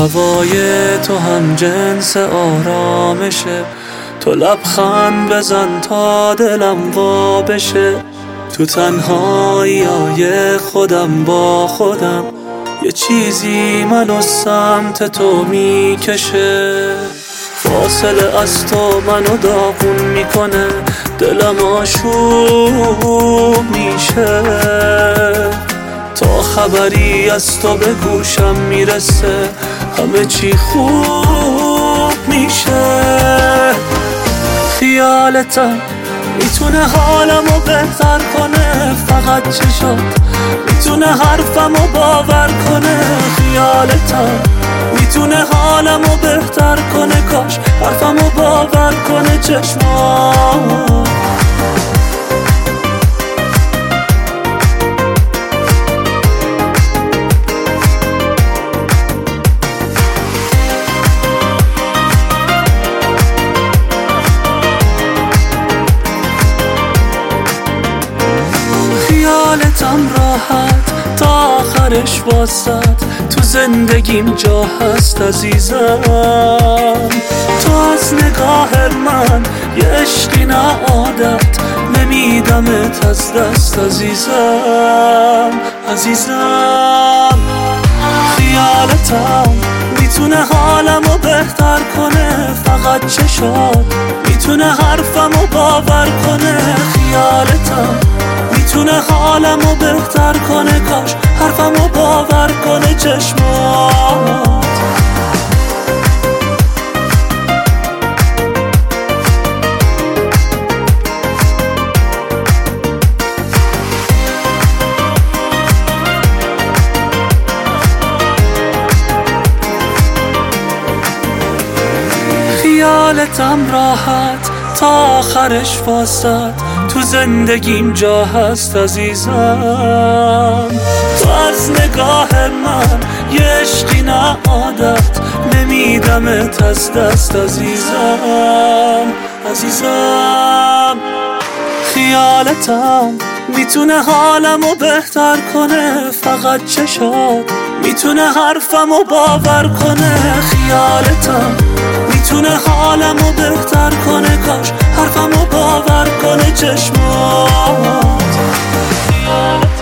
هوای تو هم جنس آرامشه، تو لبخند بزن تا دلم وا بشه. تو تنهایی خودم با خودم، یه چیزی منو سمت تو میکشه. فاصله از تو منو داغون میکنه، دلم آشوب میشه. تا خبری از تو به گوشم میرسه، همه چی خوب میشه. خیالتم میتونه حالمو بهتر کنه، فقط چشات میتونه حرفمو باور کنه. خیالتم میتونه حالمو بهتر کنه، کاش حرفمو باور کنه چشمات. خیالتم راحت تا آخرش واسط، تو زندگیم جا هست عزیزم. تو از نگاه من یه عشقی نه عادت، نمیدمت از دست عزیزم. عزیزم خیالتم میتونه حالمو بهتر کنه، فقط چشات میتونه حرفمو باور کنه. خیالتم میتونه حالمو بهتر کنه، کاش حرفمو باور کنه چشمات. خیالتم راحت تا آخرش واسط، تو زندگیم جا هست عزیزم. تو از نگاه من یه عشقی نه عادت، نمیدمت از دست عزیزم. عزیزم خیالتم میتونه حالمو بهتر کنه، فقط چشات میتونه حرفمو باور کنه. خیالتم میتونه حالمو بهتر کنه، کاش حرفمو باور کنه چشمات.